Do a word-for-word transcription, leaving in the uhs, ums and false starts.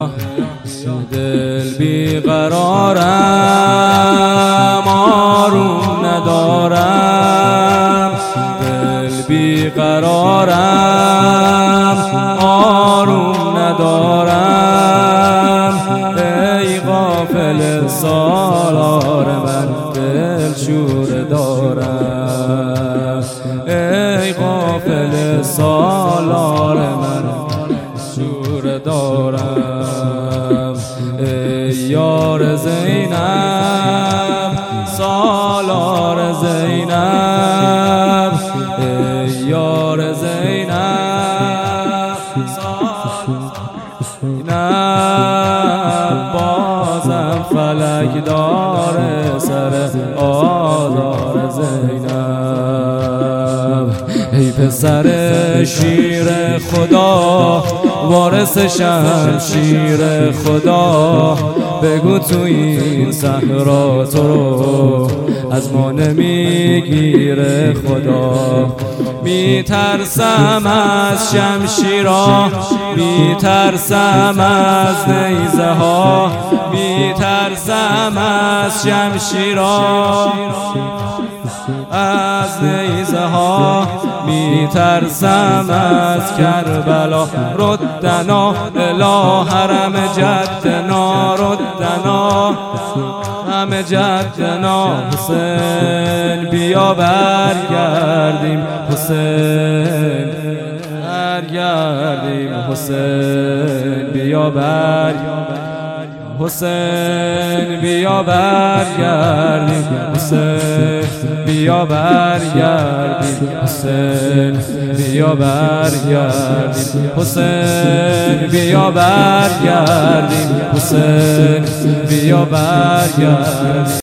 دل بیقرارم، آروم ندارم. دل بیقرارم، آروم ندارم. ای غافل سالار من دل شور دارم. ای غافل سالار من شور دارم. ای یار زینب سالار زینب. ای یار زینب سالار زینب. بازم فلک داره سر آزار زینب. ای پسر شیر خدا، وارث شمشیر خدا، بگو تو این صحرا تو رو از ما نمیگیره خدا. میترسم از شمشیرا، میترسم از نیزه ها، میترسم از شمشیرا، از نیزه ها، میترسم از کربلا. ردنا الی حرم جدنا، ردنا حرم جدنا. حسین بیا برگردیم، حسین برگردیم. حسین بیا برگردیم، حسین بیا برگردیم. حسین بیا برگردیم، حسین بیا برگردیم. حسین بیا برگردیم، حسین بیا برگردیم.